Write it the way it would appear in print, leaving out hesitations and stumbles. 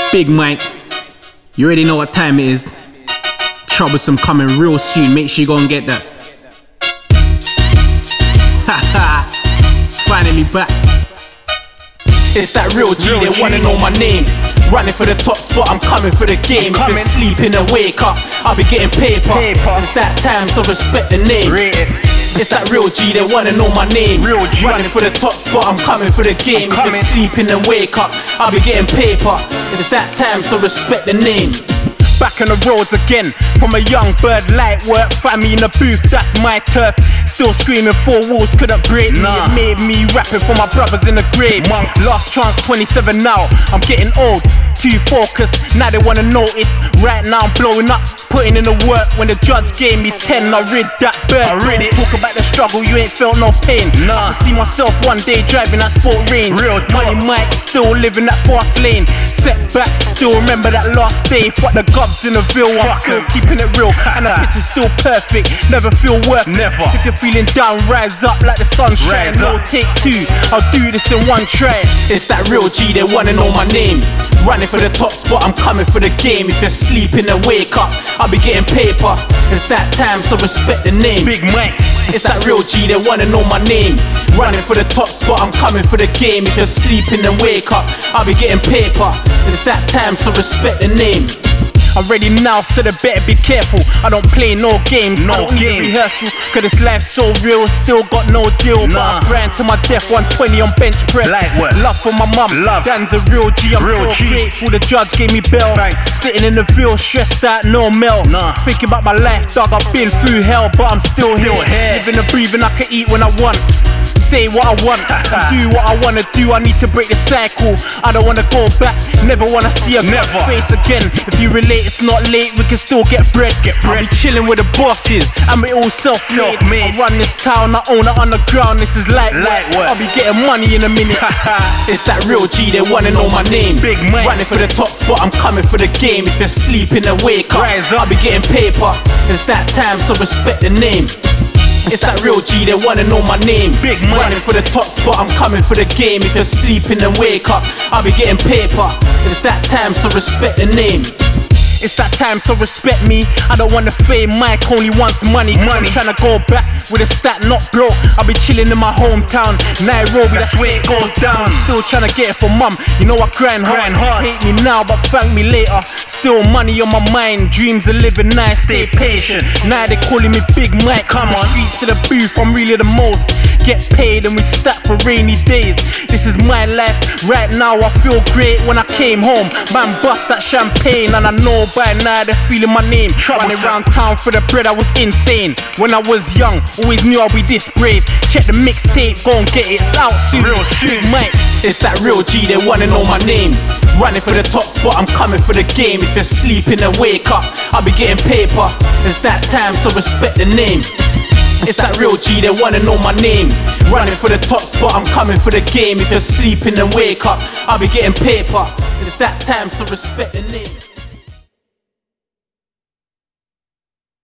Big Mike, you already know what time it is. Troublesome coming real soon, make sure you go and get that. Haha, finally back. It's that real G, they wanna know my name. Running for the top spot, I'm coming for the game. If you're sleeping and wake up, I'll be getting paper. It's that time, so respect the name. It's that real G, they wanna know my name. Running for the top spot, I'm coming for the game. If you're sleeping and wake up, I'll be getting paper. It's that time, so respect the name. Back on the roads again, from a young bird, light work, family in the booth, that's my turf. Still screaming, four walls couldn't break me. It made me rapping for my brothers in the grave. Last chance, 27 now, I'm getting old, too focused, now they wanna notice. Right now I'm blowing up, putting in the work. When the judge gave me 10, I rid that bird. Talk about the struggle, you ain't felt no pain. I see myself one day driving that sport range. Money Mike, still living that fast lane. Setbacks, still remember that last day. Fuck the gobs in the Ville, I'm still keeping it real. And the picture's still perfect, never feel worth it. If you're feeling down, rise up like the sunshine. No take two, I'll do this in one try. It's that real G, they wanna know my name. Running for the top spot, I'm coming for the game. If you're sleeping and wake up, I'll be getting paper. It's that time, so respect the name. Big Mike. It's that real G, they wanna know my name. Running for the top spot, I'm coming for the game. If you're sleeping and wake up, I'll be getting paper. It's that time, so respect the name. I'm ready now, so they better be careful. I don't play no games, I don't need rehearsal. Cause this life's so real, still got no deal. But I grind to my death, 120 on bench press. Love for my mum, Dan's a real G. I'm so grateful the judge gave me bail. Sitting in the Ville, stressed out, no mail. Thinking about my life, dog, I've been through hell, but I'm still here. Living and breathing, I can eat when I want. Say what I want, do what I wanna do. I need to break the cycle. I don't wanna go back, never wanna see a face again. If you relate, it's not late, we can still get bread. I'll be chilling with the bosses, I'm all self-made. I run this town, I own it underground. This is light work. I'll be getting money in a minute. It's that real G, they wanna know my name. Big Mike. Running for the top spot, I'm coming for the game. If you're sleeping and wake up, I'll be getting paper. It's that time, so respect the name. It's that real G, they wanna know my name. Big Mike. Running for the top spot, I'm coming for the game. If you're sleeping and wake up, I'll be getting paper. It's that time, so respect the name. It's that time, so respect me. I don't want the fame, Mike only wants money. I'm tryna go back with a stat not broke. I'll be chilling in my hometown, Nairobi, that's where it goes down. Still tryna get it for mum, you know I grind hard. Hate me now, but thank me later. Still money on my mind, dreams of living nice, stay patient. Now they calling me Big Mike. Come on, streets to the booth, I'm really the most. Get paid and we stack for rainy days. This is my life, right now I feel great. When I came home, man bust that champagne. And I know by now they're feeling my name. Running around town for the bread, I was insane. When I was young, always knew I'd be this brave. Check the mixtape, go and get it, it's out soon. Big Mike. It's that real G, they wanna know my name. Running for the top spot, I'm coming for the game. If you're sleeping and wake up, I'll be getting paper. It's that time, so respect the name. It's that real G, they wanna know my name. Running for the top spot, I'm coming for the game. If you're sleeping and wake up, I'll be getting paper. It's that time, so respect the name.